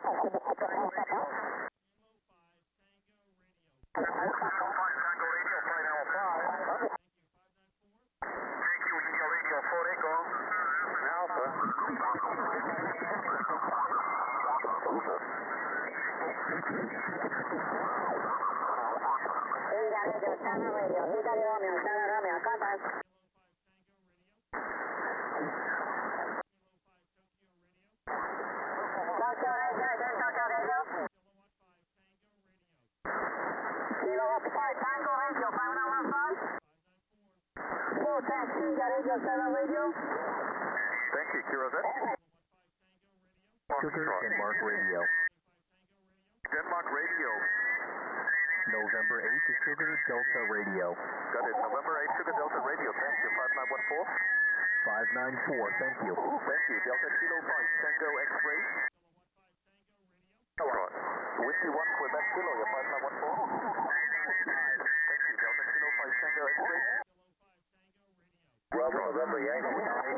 Thank you, Kilo Z. Sugar Denmark Radio. Denmark Radio. November 8 Sugar Delta Radio. Got it. November 8 Sugar Delta Radio. Thank you. 5914. 594, thank you. Thank you. Delta Kilo 5 Tango X-ray. Right. Whiskey 1 Quebec Kilo, you're 5914. Thank you. Delta Kilo 5 Tango X-ray. Bravo November Yankee.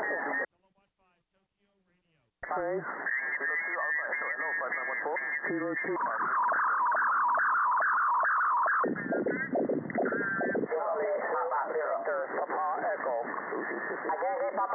Kilo 2 Alpha Echo Hello 5914. Kilo 2. Papa Echo. Again, Papa.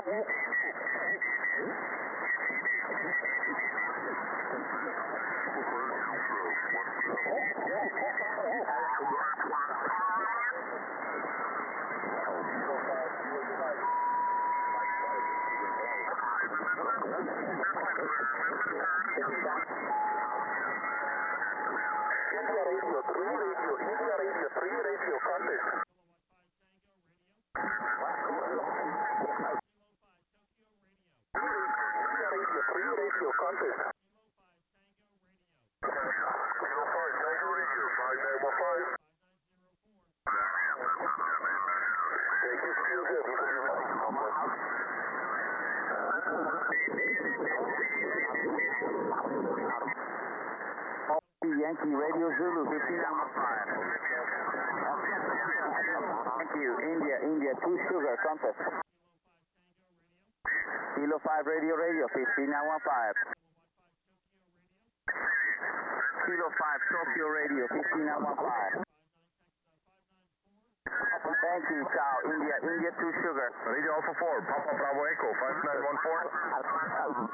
Yankee Radio Zulu 5915. Thank you. India 2 Sugar Contest. Kilo 5 Radio 5915. Kilo 5 Tokyo Radio 5915. Thank you, Chow. India 2 Sugar. Radio Alpha 4 Papa Bravo Echo 5914.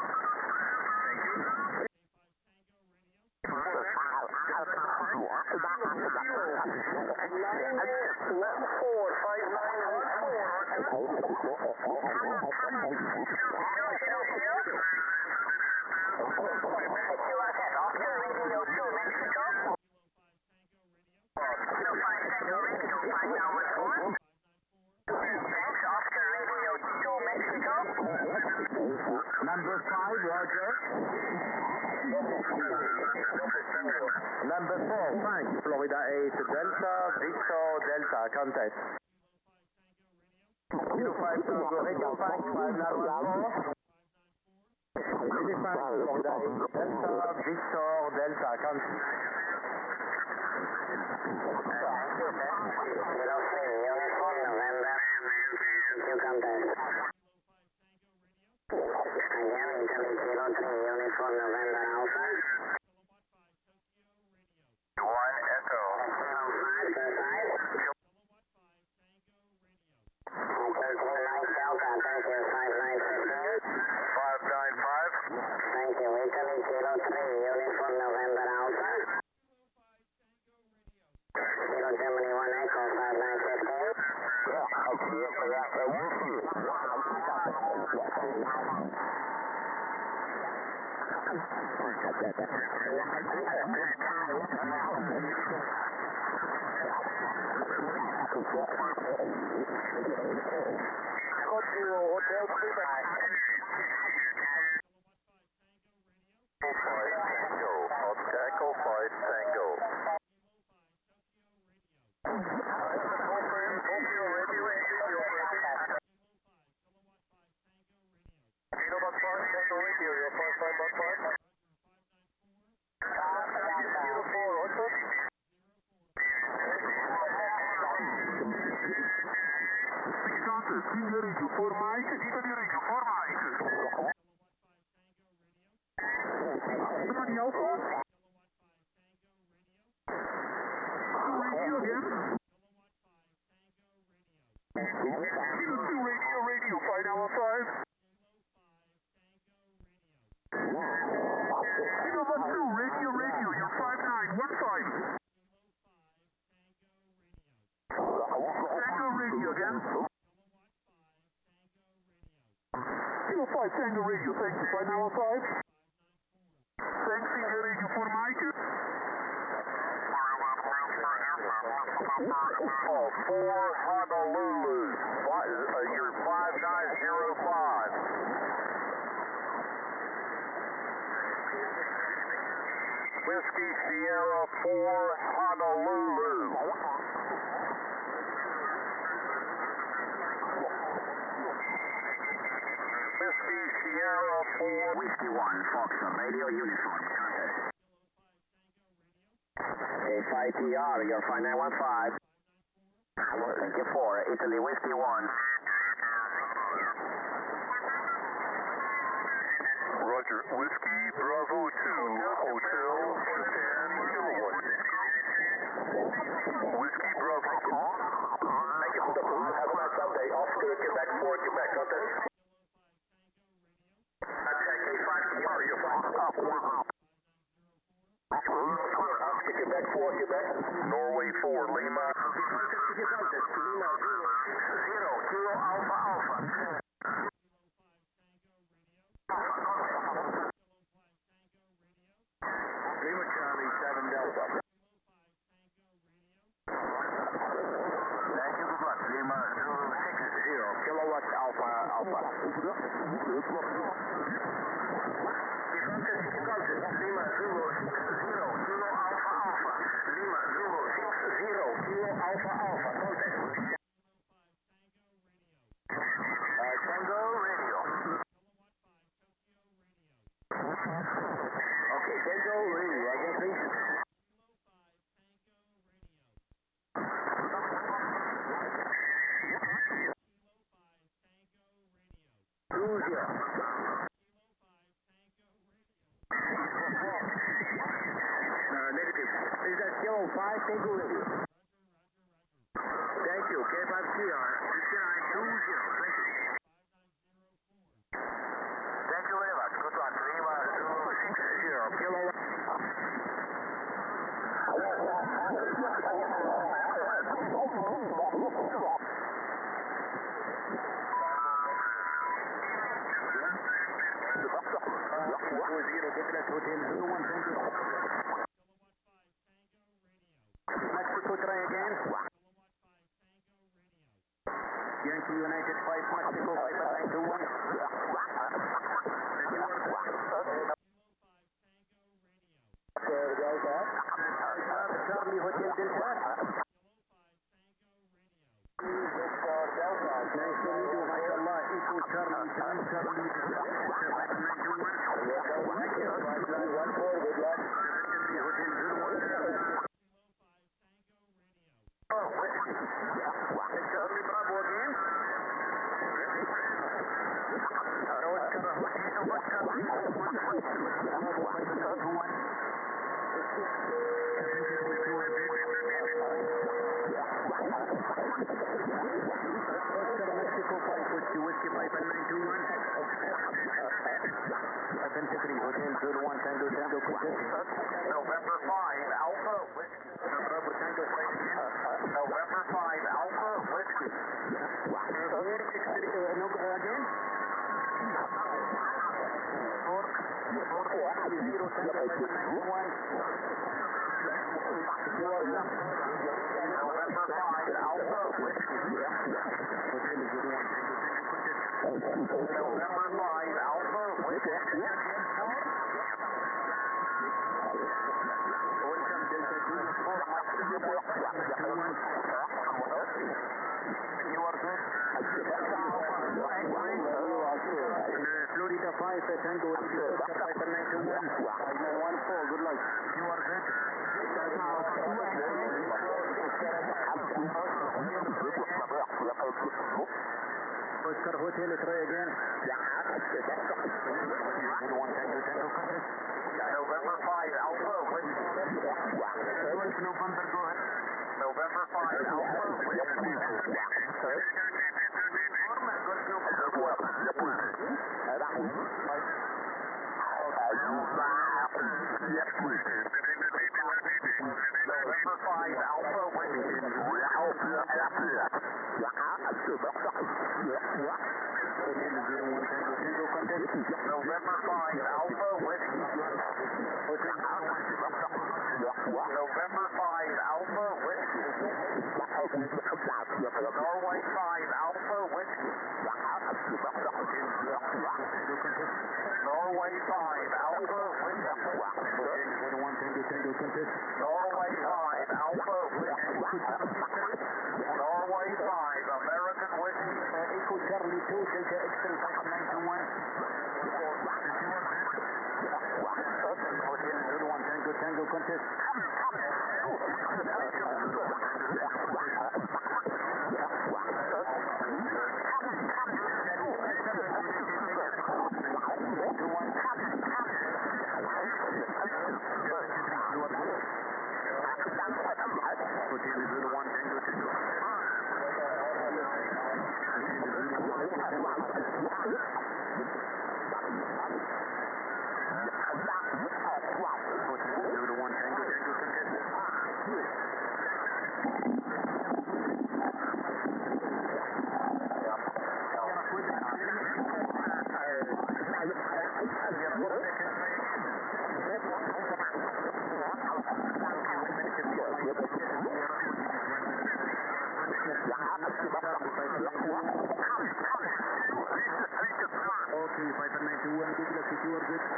Number 5, Roger. Number 4, thanks. Florida 8 Delta, Victor Delta, contest. Kilo 5 Tango Echo, thanks, 594. Florida 8 Delta, Victor Delta, contest. Kilo 3, Uniform November, you contest. Again, incoming Kilo 3, Uniform November Alpha. 1 Echo. Kilo 5, Kilo 5. Okay, Kilo 9 Delta, thank you, 5915. 595. Thank you, incoming Kilo 3, Uniform November Alpha. Kilo Germany 1 Echo, 5915. Yeah, okay, so yeah, we'll see. Hotel Quebec. Echo 5 Tango. Johnny Alpha. Radio again. Kilo 2 radio, 5 now 5. Kilo 2, radio, you're 5915. Tango radio again. Kilo 5 Tango radio, thank you, 5 now 5. Thanks, Tango radio for Mike. 4 Honolulu, you're 5905. Whiskey Sierra 4 Honolulu. Whiskey Sierra 4 Whiskey 1 Foxtrot Radio Uniform contact. A5TR, you're 5915. Thank you 4, Italy Whiskey 1. Roger, Whiskey Bravo 2, Hotel Japan Kilowatt. Whiskey Bravo 2. Thank you for the call. Have a nice update. Oscar, Quebec 4, Quebec contact. Attack A5TR, you're 5. Oscar, Quebec 4, Quebec. Norway 4, Lima. Lima 060, Kilo Alpha Alpha. Lima Charlie 7 Delta. Thank you, good luck. Lima 060, Kilowatt Alpha Alpha. Lima 060, Kilo Alpha Alpha. Lima 060, Kilo Alpha Alpha. Contact. Tango Radio. Okay, Tango Radio. Again, please. Negative. Is that Kilo 5 Tango Radio? Thank you. K5TR. 6920. Thank you. Thank you very much. Good luck. Lima 260. Kilo. Mexico, try again. Yankee United 5 Mexico 5921. Charlie Hotel Delta. Nice to meet you, mashallah. Echo Charlie, Charlie 791. Charlie Bravo again. Mexico 5 Whiskey 5921. Infantry Hotel 01 Tango Tango. November 5, Alpha Whiskey. Bravo Tango November 5, Alpha Whiskey. Again? 4 Tango 591. November 5, Alpha Whiskey. November 5, Alpha Whiskey. Florida 5, Tango 591. 591, good luck. You are good. Oscar Hotel, try again. November Alpha, Whiskey. November, go ahead. November 5 Alpha, Whiskey. November 5 Alpha, Whiskey. November 5 Alpha, Whiskey. November 5 Alpha, Whiskey. Norway 5 Alpha, Whiskey. Norway 5 Alpha, Whiskey. Norway 5 Alpha, Whiskey. Norway 5 American Whiskey. Echo Charlie 2, Delta X-ray 5921. Hotel Zulu 1 Tango Tango contest. Hotel Zulu 1 Tango Tango. Okay, 591, good luck if you are good.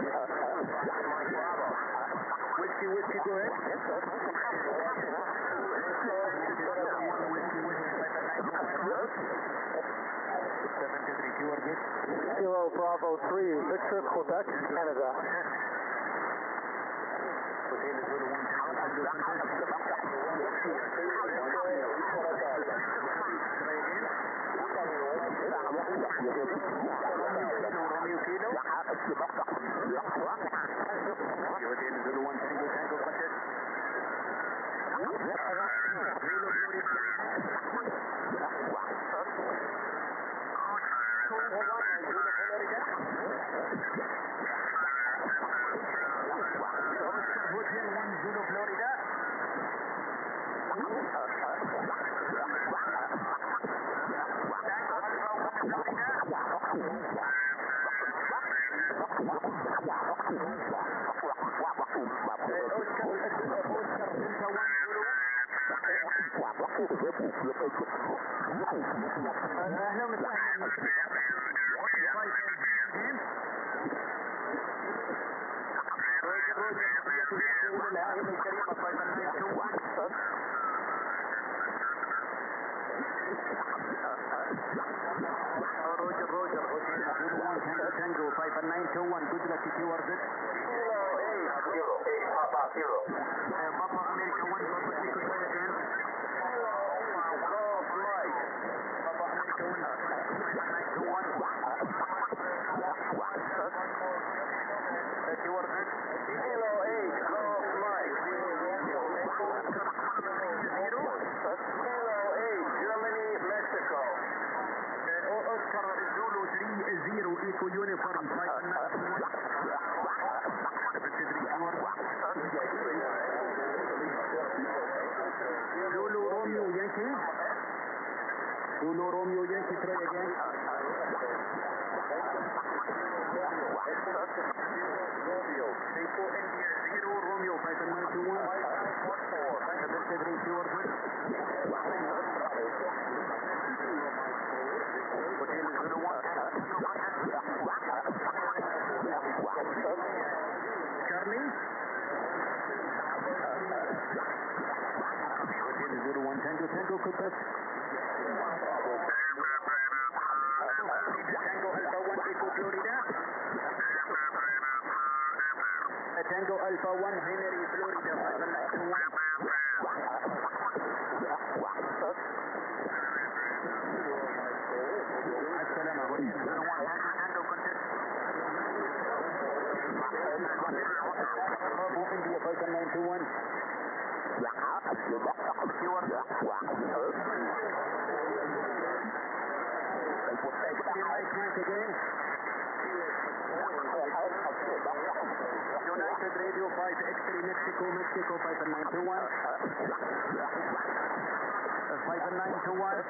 Whiskey, go ahead. You are good. Kilo Bravo 3, Victor, Quebec, Canada. Tango 5921, good luck if you are good. Kilo 8 Papa 0. Papa America 1, Papa Echo again. Kilo Golf Mike. Papa America 1, 5921. You are good. Kilo 8 Golf Mike. Kilo 8 Germany, Mexico. Oscar Zulu 30 Echo Uniform 591. Zulu Romeo Yankee. Zulu Romeo Yankee, try again. Echo India 0 Romeo 591. 773, you are good. Hotel Zulu 1. Charlie. Hotel Zulu 1 Tango Tango Quebec. Tango Alpha 1 Echo Florida. Tango Alpha 1 Henry Florida 591. السلامة Hotel Zulu 1 Tango Tango contest. Mexico, 5921. 5921.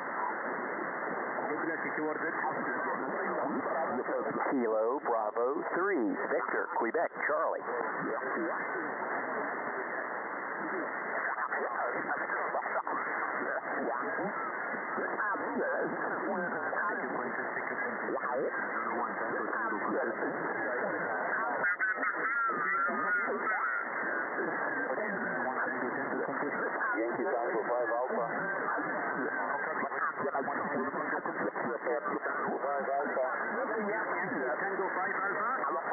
Kilo Bravo 3, Victor, Quebec, Charlie. Yankee Tango 5 Alpha. 5 Alpha. Tango 5 Alpha.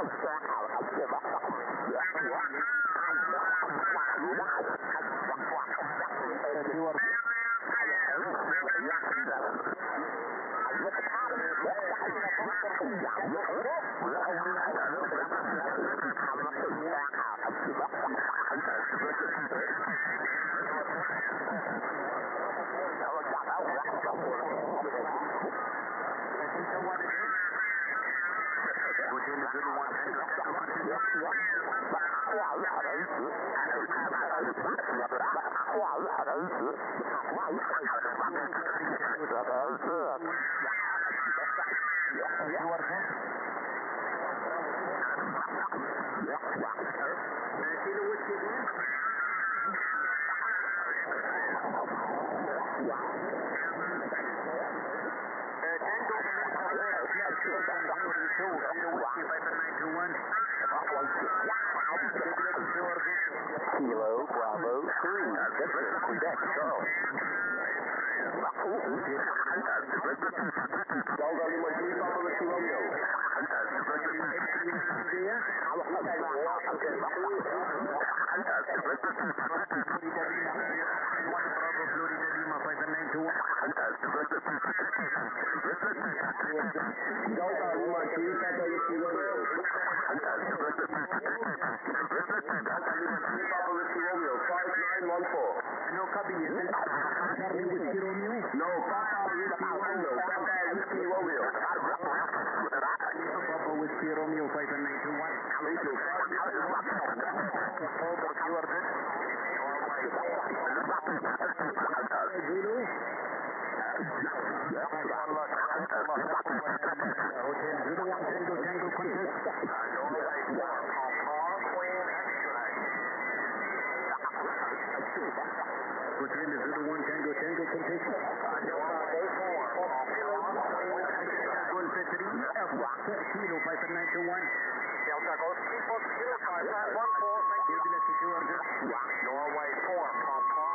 Kilo Bravo 3, Victor, Quebec, Charlie. Delta Lima 3, Papa Whiskey Romeo. Delta Lima 3, Papa Whiskey Romeo. Papa Whiskey Romeo, 5914. No copy. Whiskey Romeo. No, Papa Whiskey Romeo. Papa Whiskey Romeo. Papa Whiskey Romeo 5921. Thank you. Zulu. Hotel Zulu 1 Tango Contest. Hotel Zulu 1 Tango Contest. Golf 3 F Kilo 5921. Delta Golf 5914. Thank you. Norway 4, Papa.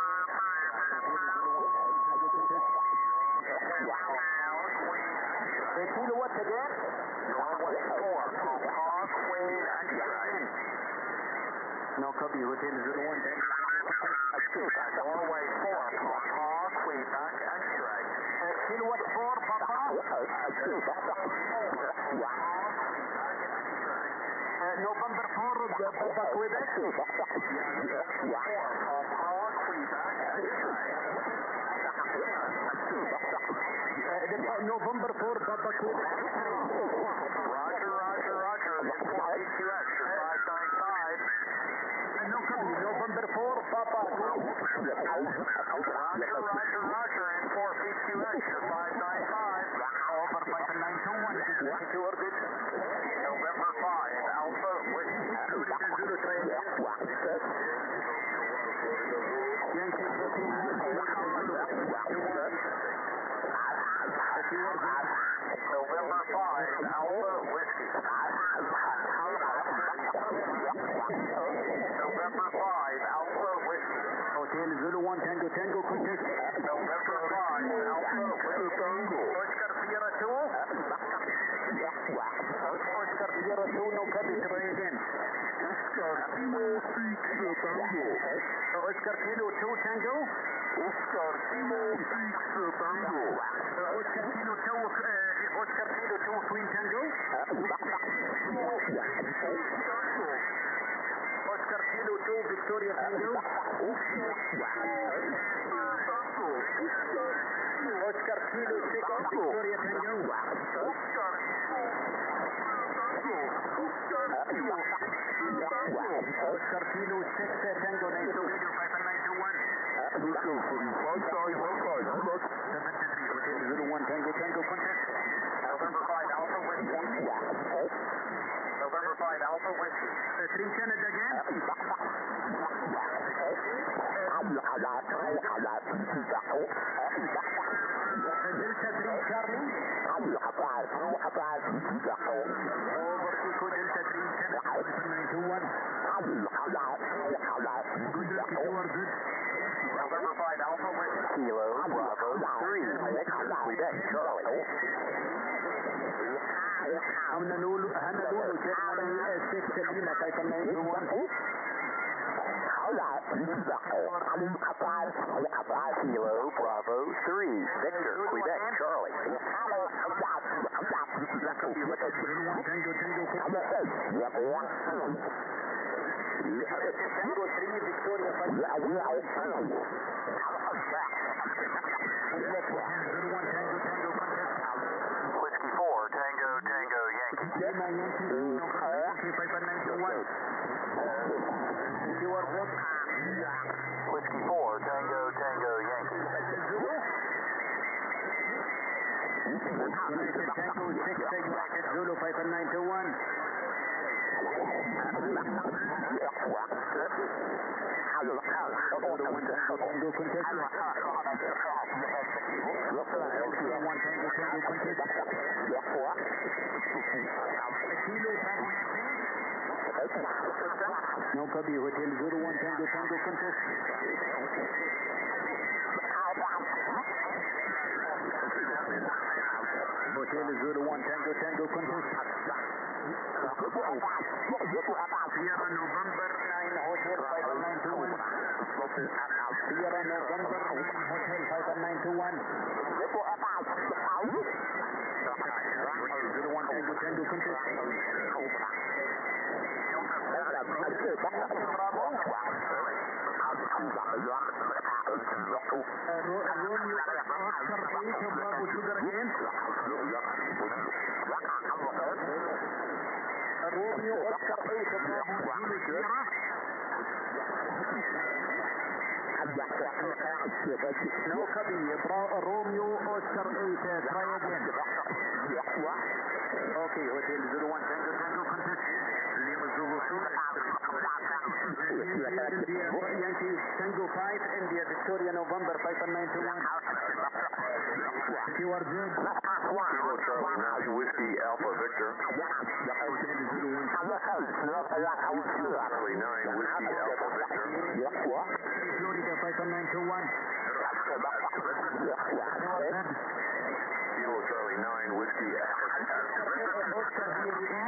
Kilo what again? Norway 4, Papa, Queen, X-ray. No copy. Hotel Zulu 1 Tango. Norway 4, Papa, Quebec, X-ray. Kilo what 4, Papa? November 4, Papa Quebec. 4, Papa, Quebec, X-ray. November 4, Papa Quebec. Roger. Import EQX for 595. No copy. November 4, Papa Quebec. Roger. Import EQX for 595. Over 5921. November 5, Alpha, Whiskey. Zulu 3. Yankee 14. November 5, Alpha, Whiskey. November 5, Alpha, Whiskey. Hotel Zulu 1 Tango Contest. November 5, Alpha, Whiskey. Oscar Sierra 2. Oscar Sierra 2, no copy. Try again. Oscar Kilo 6 Tango. Oscar Kilo 2 Tango. Oscar Kilo 6 Tango. Oscar Kilo 2, Oscar Kilo 2 Queen Tango. Oscar Kilo 2 Victoria Tango. Oscar Kilo 6 Victoria Tango. Oscar Kilo 6 Tango 92 Radio 591. Sorry, 73 Hotel 01 Tango Tango contact. November 5 Alpha Whiskey. November 5 Alpha Whiskey. 3 Canada again. Delta 3 Charlie. Over Eco Delta 3 Canada 591. Good luck if you are good. November 5 Alpha Whiskey. Kilo Bravo 3 Victor Quebec Charlie. Honolulu Germany 6 Lima 591. Kilo Bravo 3 Victor Quebec Charlie. Tango 3 Victoria 591. Whiskey 4 Tango Tango Yankee. Lima Yankee 591. You are good. Whiskey 4 Tango Tango Yankee. Tango 6 United Zulu 591. No copy, Hotel 01 Tango Tango contest. Hotel 01 Tango Tango contest. Sierra November 9 Hotel 591. Sierra November 9 Hotel 591. Hotel 01 Tango Tango contest. Romeo Oscar 8 Bravo Sugar again. Romeo Oscar 8 Bravo Zulu Sierra. No copy. Romeo Oscar 8 try again. Okay, Hotel 01 Tango Tango contest. Lima Zulu Yankee Tango 5 India Victoria November 591. You are good. Kilo Charlie 9 Whiskey Alpha Victor. Charlie 9 Whiskey Alpha Victor. Florida 591. Kilo Charlie 9 Whiskey Alpha Victor.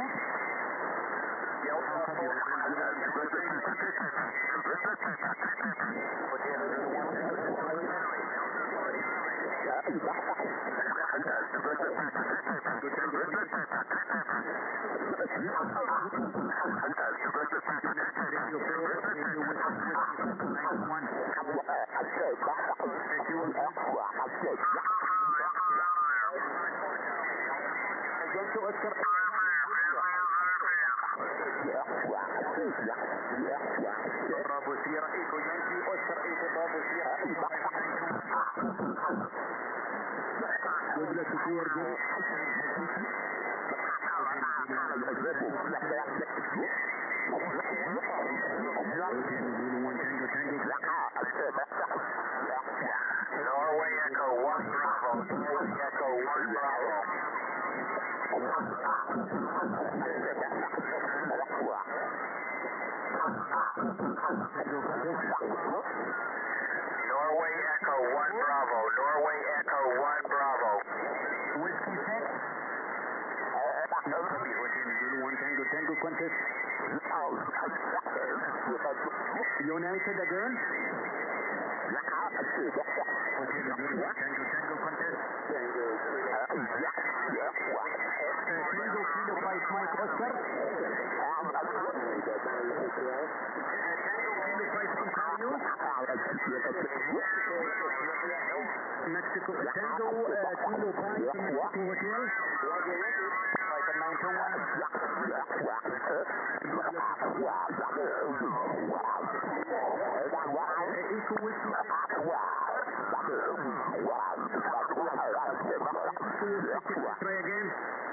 Bravo Sierra Eco Yankee Oscar 8 Bravo Sierra Eco 591. Good luck if you are good. Norway Echo 1 Bravo. Norway Echo 1 Bravo. Norway Echo 1 Bravo. Norway Echo 1 Bravo. Whiskey 6. No copy. Hotel 01 Tango Tango contest. United again. Hotel 01 Tango Tango contest. Tango Kilo 5 Mike Oscar. Tango Kilo 5 Ontario. Mexico Tango Kilo 5 Mexico Hotel. 591. Eco Whiskey 6. Try again.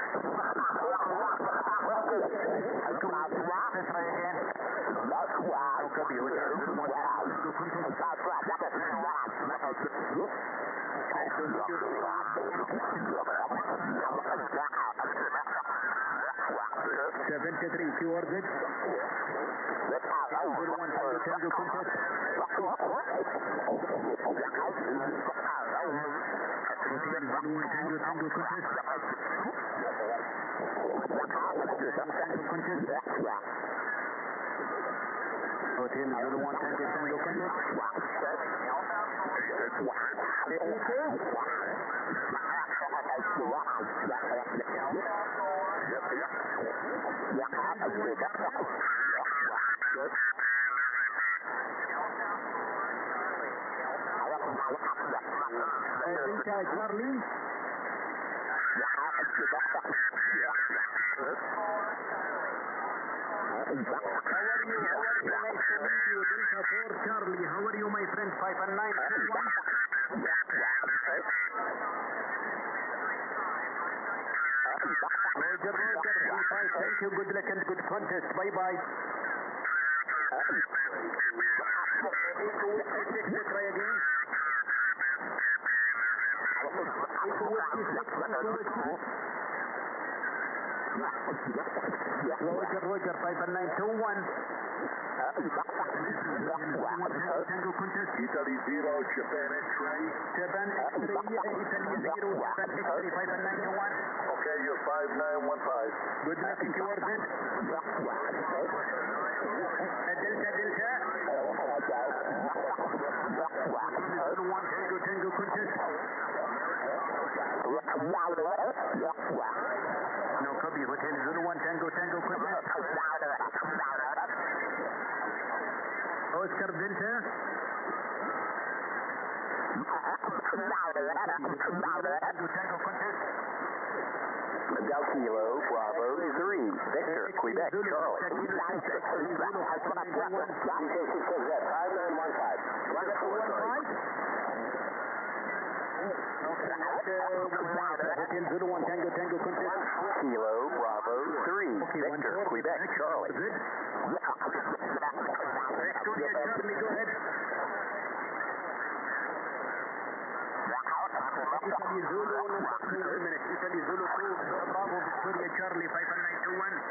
Try again. No copy. Seventy-three, keyword good. 01 Tango contest. 01 Tango contest. Hotel 01 Tango contest. Delta Charlie. Charlie, how are you, my friend? 5 and 9. Roger, 35. Thank you. Good luck and good contest. Bye-bye. Try again. Roger, 5 and 9, 2 1. Tango contest. Italy 0, Japan X-ray. Japan X-ray, Italy 0, Japan X-ray, 5 and 9, 2 1. Okay, you're 5915. Good luck if you are good. Delta. 01 Tango contest. No copy, Hotel 01 Tango contest. Oscar Delta. Tango contest. Del Kilo, Bravo 3, Victor, Quebec, Charlie. 5915. 01 Tango contest. Kilo, Bravo 3, Victor, Quebec, Charlie. Good. Victoria Charlie, go ahead. Italy Zulu, number 2, Italy Zulu 2, Bravo, Victoria Charlie, 5 and 9, 2 1.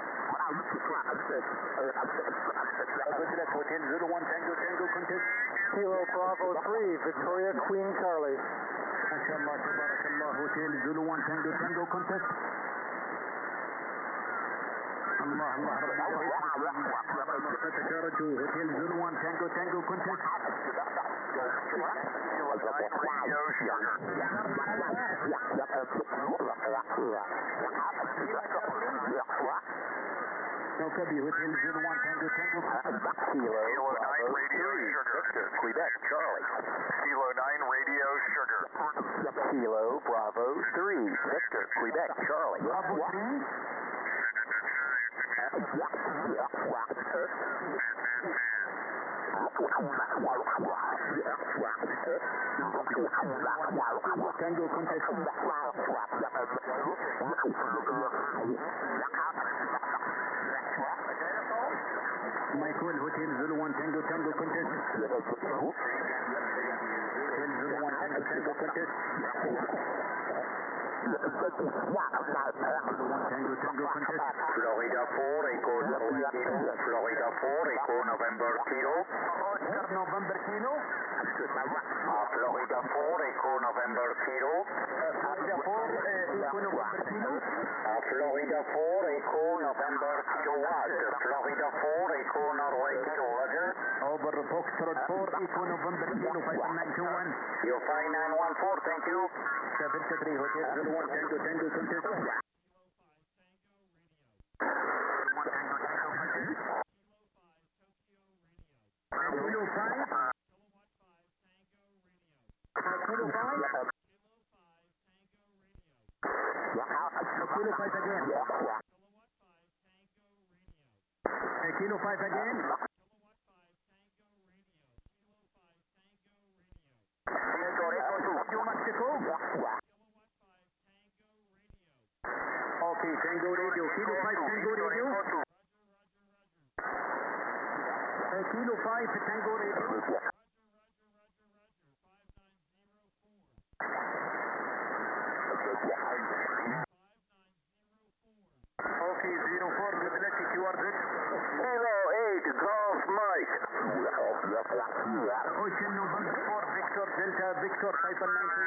Good luck, Hotel 01 Tango contest. Kilo Bravo 3, Victoria Queen Charlie. MashaAllah, Tabarakallah, Hotel 01 Tango contest. Allah, Takaraju, Hotel 01 Tango contest. No copy, Hotel 01 Tango Kilo, Bravo 3, Victor, Quebec, Charlie. Kilo 9 Radio Sugar. Kilo, Bravo 3, Victor, Quebec, Charlie. Bravo 3. Tango contest. Michael, Hotel 01 Tango contest. Hotel 01 Tango contest. 01 Tango contest. Florida 4, Echo Florida 4, Echo November Kilo. Oscar November Kilo. Florida 4, Echo November Kilo. Florida 4, Echo November Kilo. Florida 4, Echo November Kilo Watt. Florida 4, Echo Norway Kilo, Roger. Over Foxtrot 4, Echo November Kilo, 5921. You're 5914, thank you. 73 Hotel 01 Tango contest. Kilo 5. Kilo 5. Kilo 5 again. Kilo 5 again. Echo. Okay, Tango Radio. Kilo 5 Tango Radio. Kilo 5 Tango Radio. Okay, 04, Liberty, you are good. Kilo 8, Golf Mike. Ocean November 4, Victor, Delta, Victor, Piper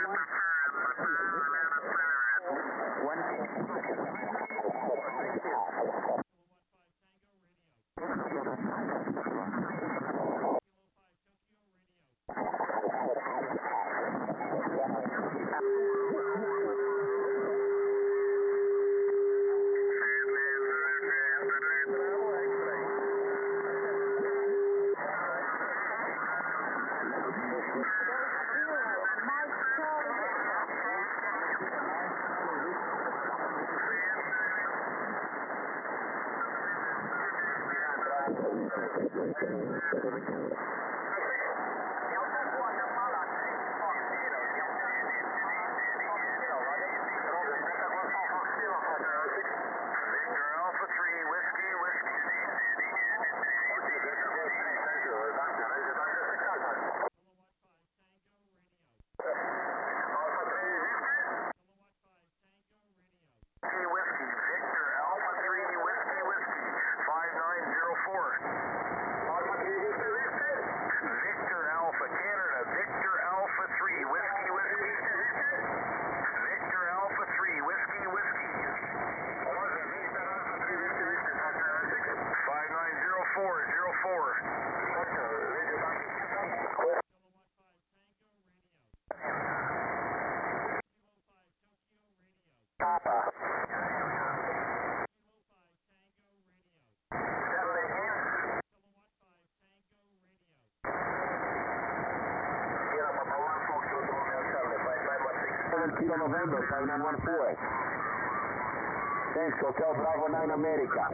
7 Kilo November, 5914. Thanks, Hotel Bravo 9 America.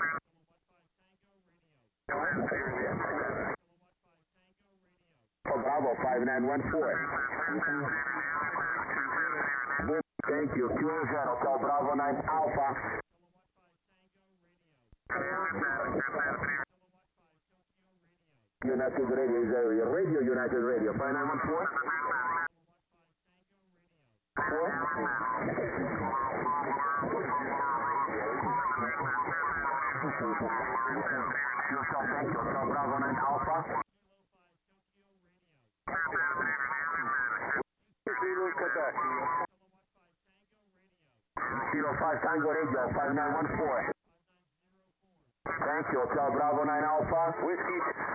Bravo 5914. Thank you, QZ, Hotel Bravo 9 Alpha. United Radio is area. Radio United Radio, 5914. Hotel Bravo 9 Alpha. Kilo 5 Tango Radio, 5914. Thank you, Hotel Bravo 9 Alpha. Whiskey.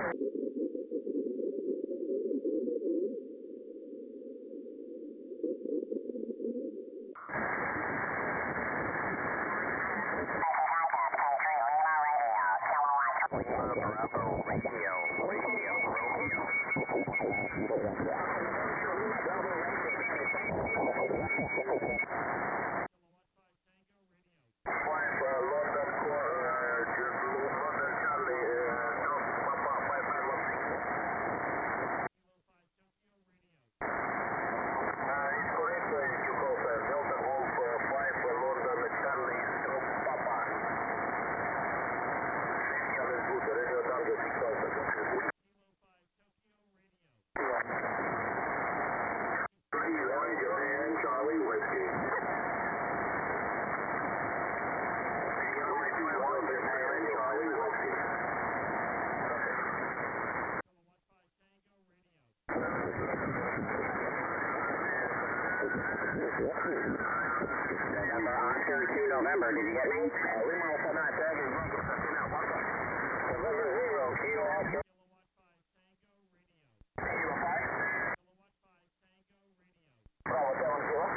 November, did you get me? Lima Alpha 9, tag is November 0, Kilo Alpha. Kilo 5? Bravo 7 Kilo.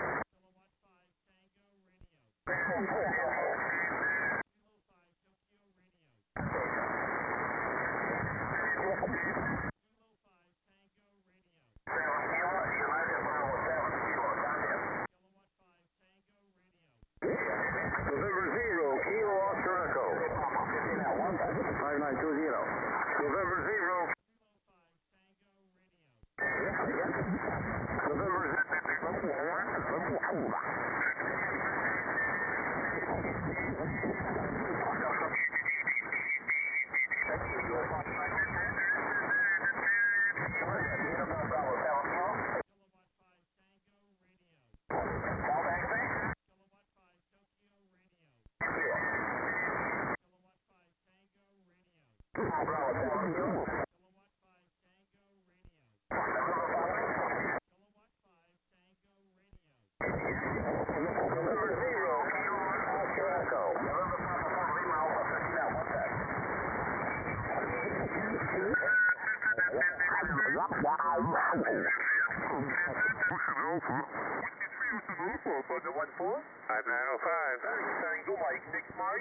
Roger 1-4. 5905. Tango Mike 6 Mike.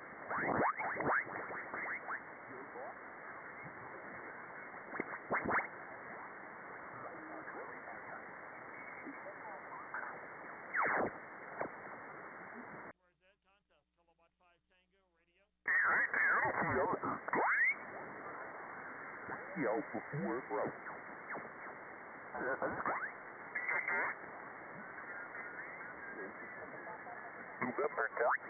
Yo, vervoer, bro. November Delta.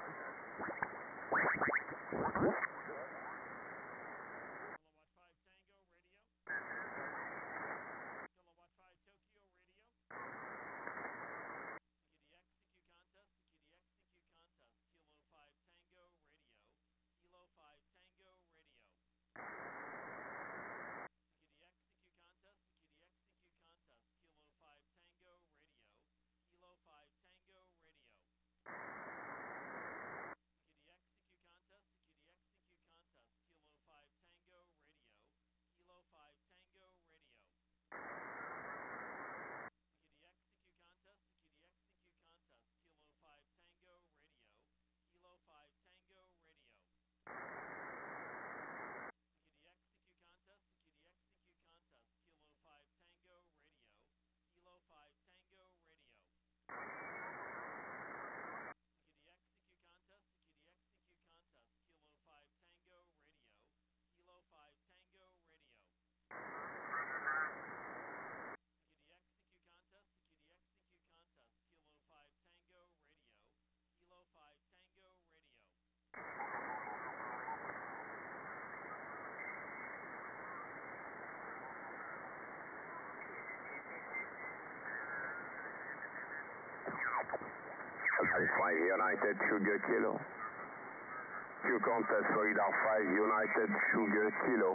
Five United Sugar Kilo. Q contest Florida 5 United Sugar Kilo.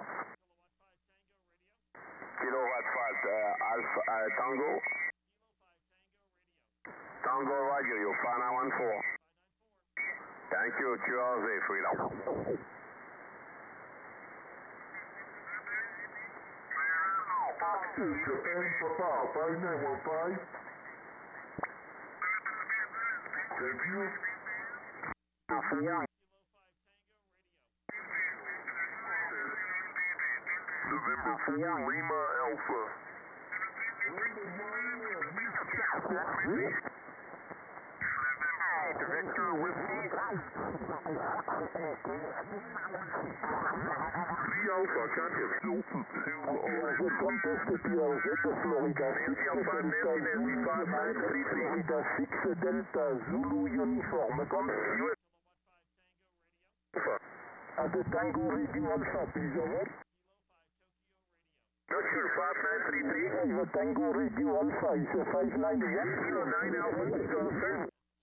Kilowatt 5 Alpha Tango. Tango Roger, you 5914. Thank you, QRZ Freedom. Japan Papa 5915. Thank you. November 4 Lima Alpha. Victor Whiskey. Alpha, contact Delta 2 Contest QRZ Florida 6 Florida 6 Delta Zulu Uniform. At the Tango Radio Alpha, please over. Not sure, 5933. The Tango Radio Alpha is 591. 09 Alpha, sir.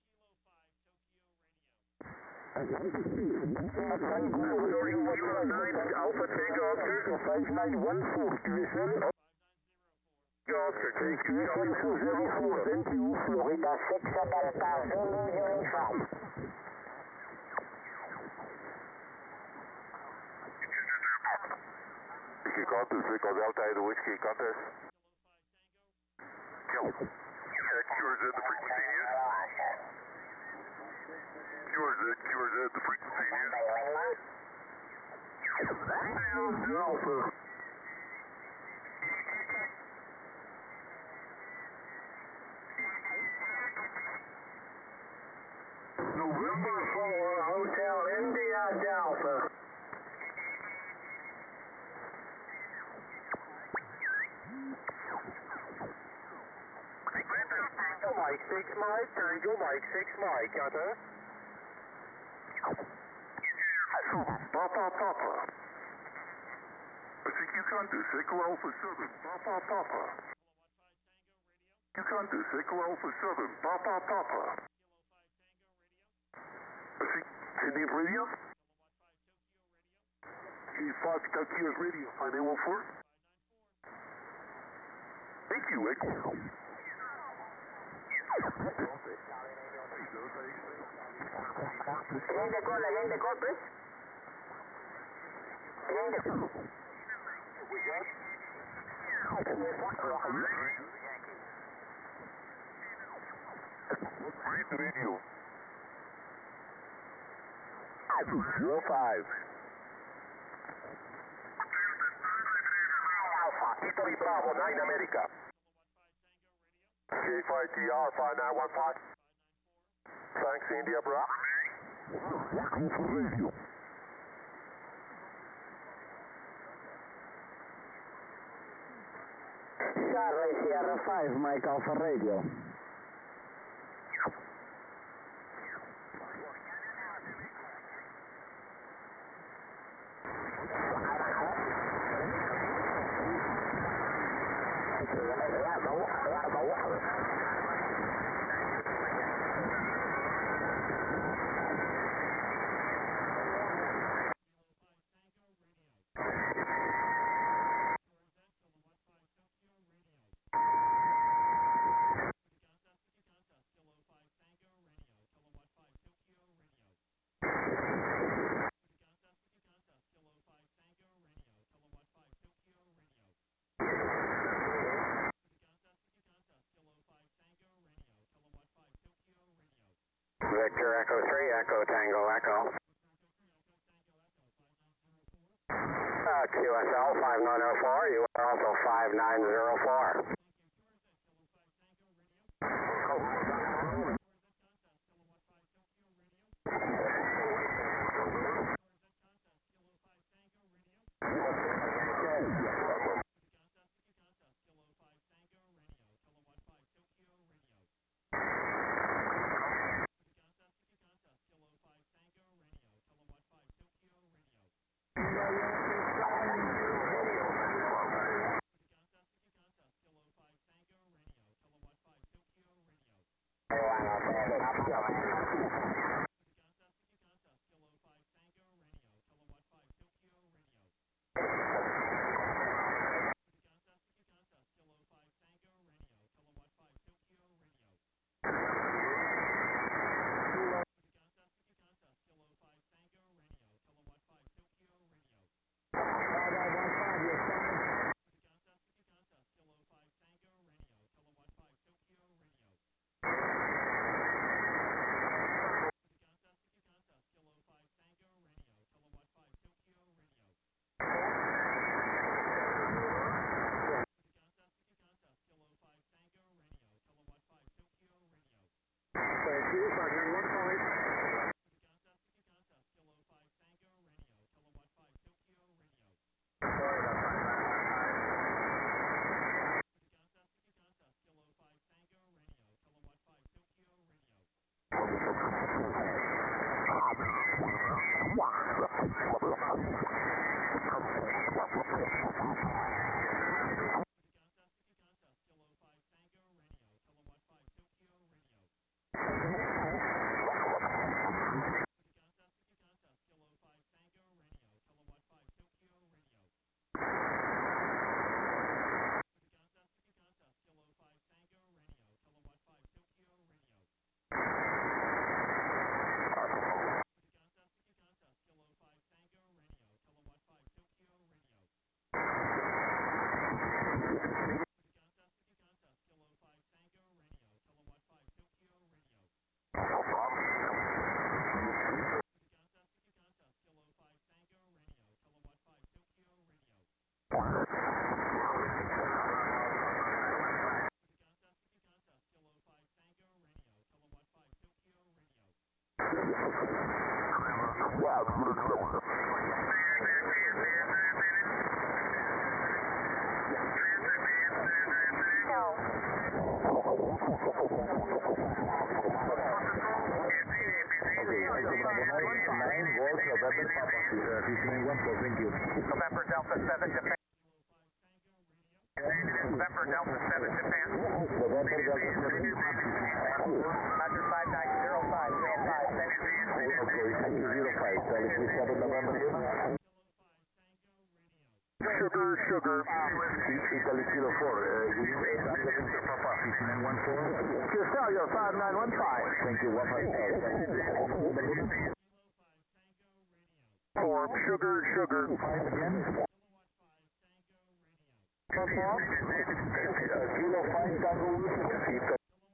Tango Sorry, 09 Alpha Tango Oscar. 5914 QSL. Oscar, thank you. QSL 04, thank you. Florida 6 Delta Zulu Uniform. Whiskey contest, Victor Delta is Whiskey contest. QRZ, the frequency is. QRZ, the frequency is. Alpha. November 4 Hotel India Delta. Mike 6 Mike, Tango Mike 6 Mike, counter. Papa, Papa. You can't do Sickle Alpha 7, Papa, Papa. You can't do Sickle Alpha 7, Papa, Papa. Sydney Radio? G5 Tokyo's radio, 5814. Thank you, Echo. Again the call, please. Again the call. Radio. 05. Alpha, Italy Bravo, 9 America. K5TR 5915. Thanks, India Bravo. Radio. Charlie Sierra 5, Mike Alpha Radio. Victor Echo 3, Echo Tango Echo. QSL 5904, you are also 5904. November Delta 7, Japan. November Delta 7, Japan. Roger 5905, stand 5, thank you. Okay, 05, Charlie 37 November Lima. Sugar, Italy Kilo 4, Papa, 5914. Australia 5915. Thank you, 155. Form, sugar. 5 again. Kilo 5 Tango Whiskey.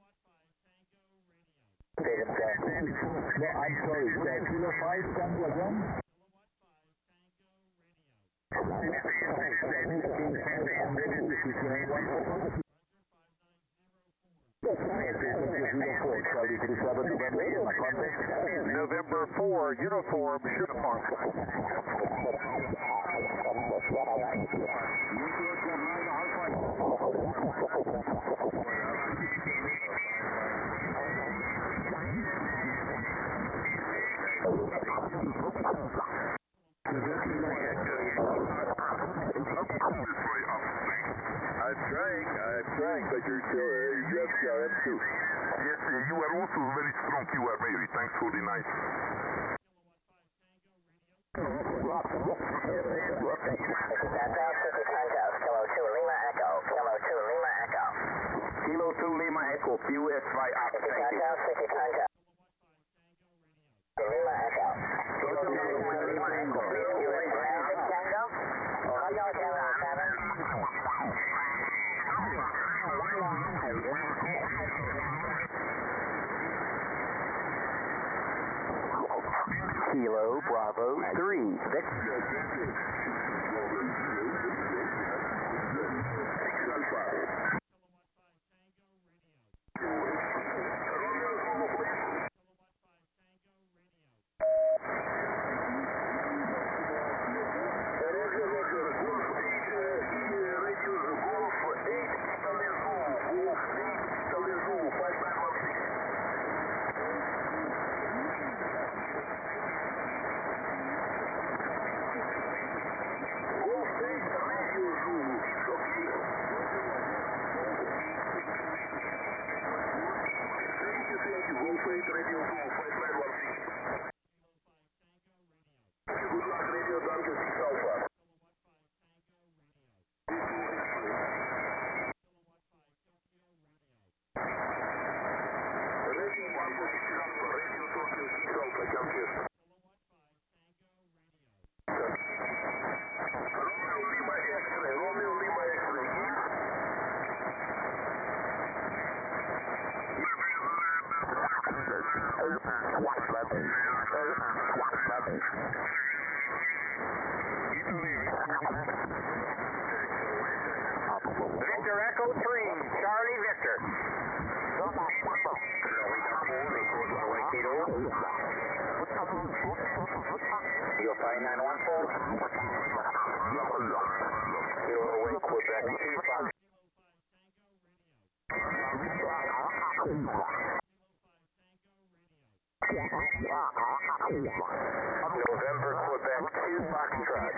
No, I'm sorry, Kilo 5 Tango again. November 4, uniform, uniform. I'm trying, but you're still, FCRM2. Yes, you are also very strong. You are Mary. Thanks for the night. Kilo 2 Lima Echo, QS2 up. Thank you. Lima Echo. Kilo 2 Lima Echo, Kilo Bravo 3, Victor Echo 3, Charlie Victor. Kilo 5914. Kilo away, Quebec 25. November, Quebec 2 Foxtrot.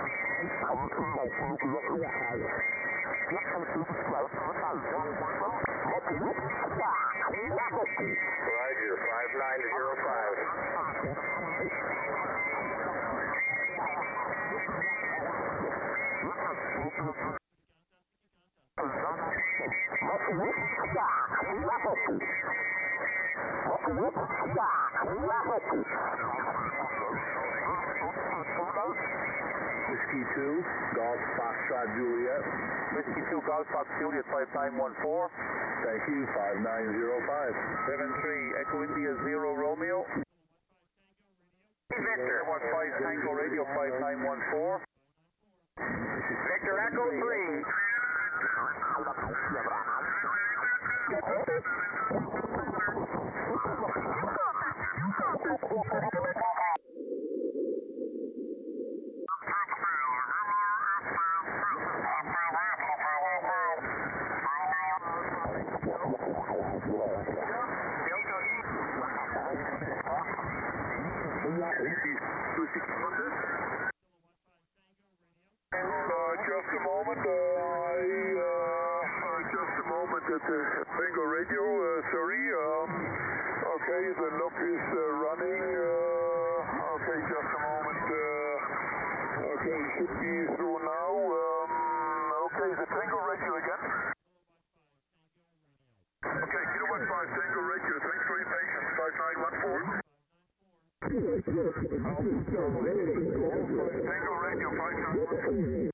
Roger, 5905. Whiskey 2, Golf Foxtrot Juliet. Whiskey 2 Golf Fox Juliet 5914. Thank you, 5905. 73 Echo India 0 Romeo. Victor 15 Tango Radio 5914. Victor Echo 3. Just a moment, at the Tango radio, sorry, okay, the lock is running, okay, just a moment, okay, should be through now, okay, the Tango radio again. Okay, Kilowatt 5 Tango radio, thanks for your patience, 5914. Tango radio, 5914.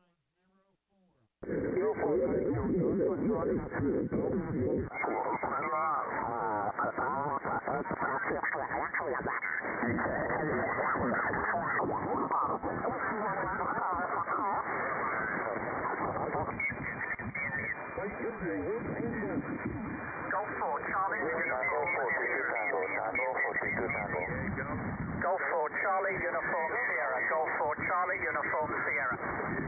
Golf 4, Charlie, Golf 4, Charlie, Uniform Sierra. Golf 4, Charlie, Uniform Sierra.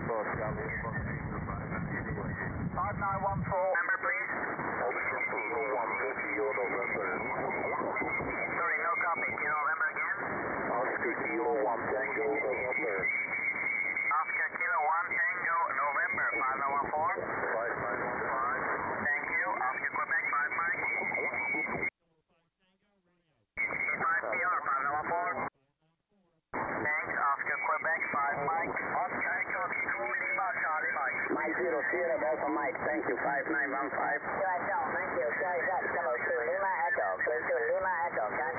5914. Number, please. Sorry, no copy. Can you remember again? Oscar Kilo 1 Tango November. Oscar Kilo 1 Tango November. 5914. 5915. Thank you. Oscar Quebec 5 Mike. 5 PR 5914. Thanks. Oscar Quebec 5 Mike. Oscar Echo 2 Lima Charlie Mike. Mike 0 Sierra Delta Mike. Thank you. 5915. Thank you. Sorry, that's Kilo 2 Lima Echo. Kilo 2 Lima Echo. Okay.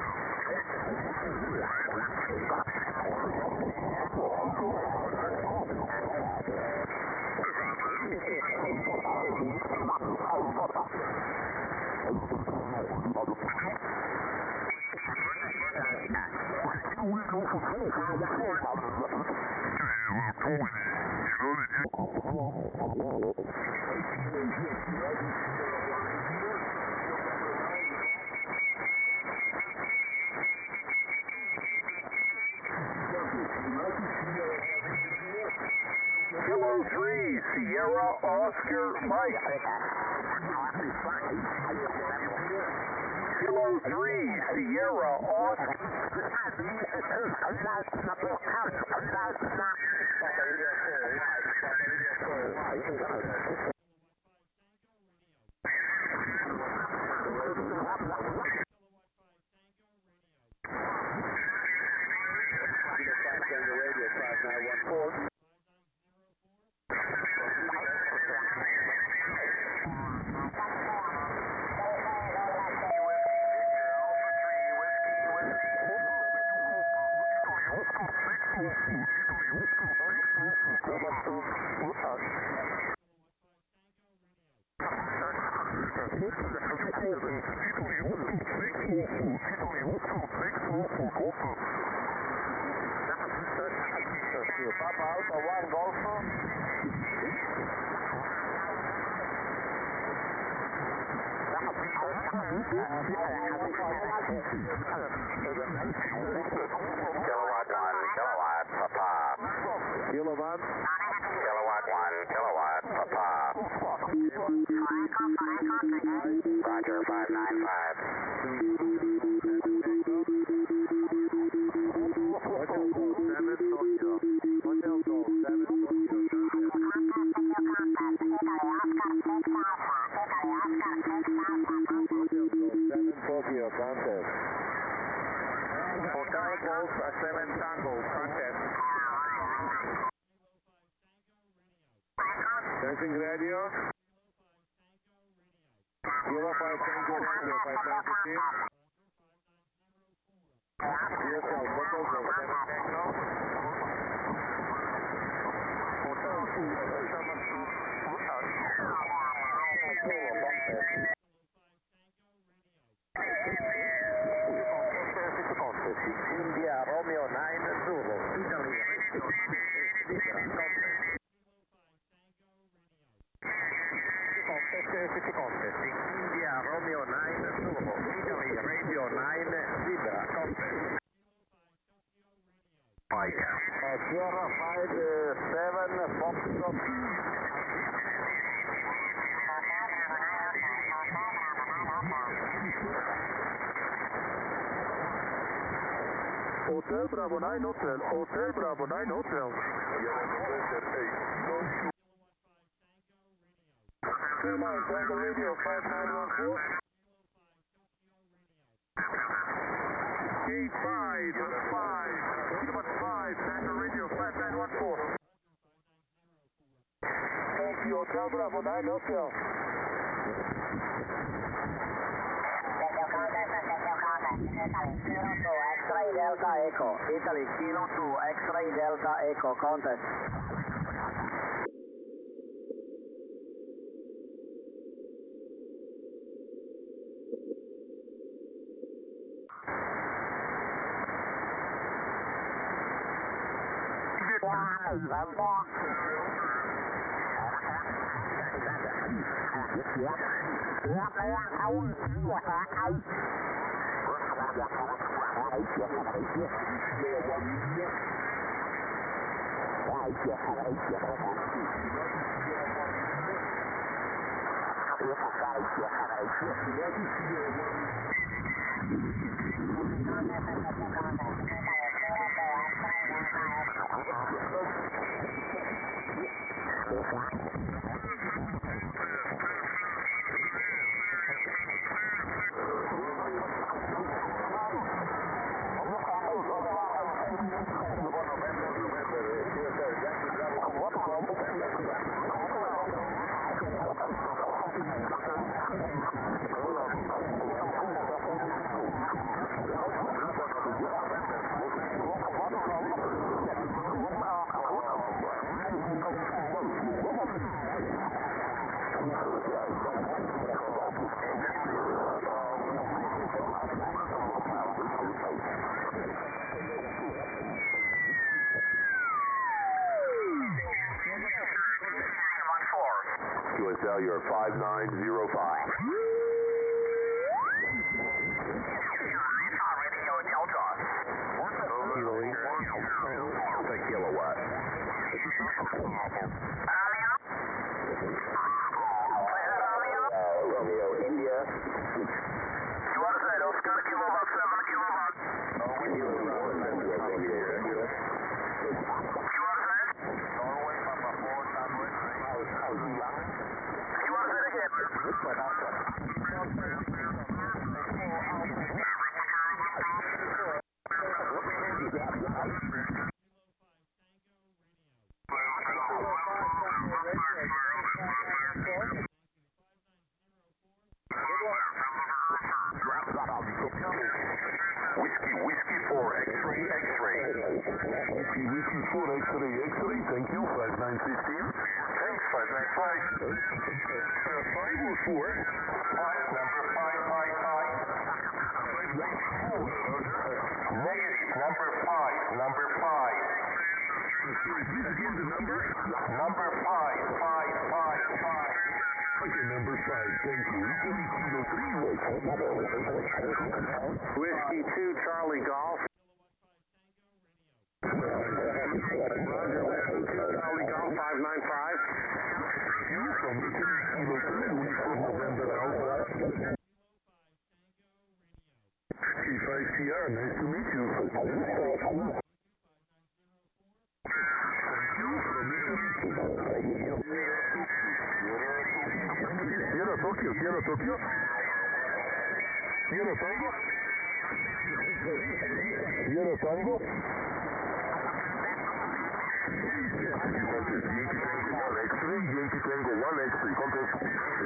Kilo 3 Sierra Oscar Mike. Kilo 3 Sierra Oscar. Papa Alpha 1 Golf. Kilowatt 1, Kilowatt, Papa. Kilowatt. Kilowatt 1, Kilowatt, Papa. Roger, 595. Hotel Golf 7 Tango, contest. Sensing radio. Kilo 5 Tango Radio, 5915. DSL Hotel Golf 7 Tango. Hotel Golf 7 India Romeo 9 Zulu, Italy, contest, India Romeo 9 Zulu, Italy, Radio 9 Zebra, contest. Sierra 5 7 Foxtrot. Hotel Bravo 9 Hotel, Hotel Bravo 9 Hotel. Fairmont Tango Radio 5914. Gate 5, 5, 5, Tango Radio 5914. Thank you, Hotel Bravo 9 Hotel. X-ray Delta Echo, Italy Kilo 2, X-ray Delta Echo, contact. QSL, you're 5905. That's a kilowatt. Romeo, India. QSL, Oscar, kilowatt, 7 kilowatt. Whiskey 4, X-ray, X-ray. Whiskey 4, X-ray, X-ray, thank you, 5915. Thanks, 595. 5 or 4? 5, number 555. Negative, number 5, number 5. Please again the number? Number 5555. Okay, number 5, thank you. Whiskey 2, Charlie Golf. Roger, Whiskey 2, Charlie Golf, 595. You from Kilo 3, from November Alpha. K5CR, nice to meet you. Sierra Tokyo, Sierra Tokyo. Sierra Tango. Sierra Tango. Yankee Tango 1 X3, Yankee Tango 1 X3, contact.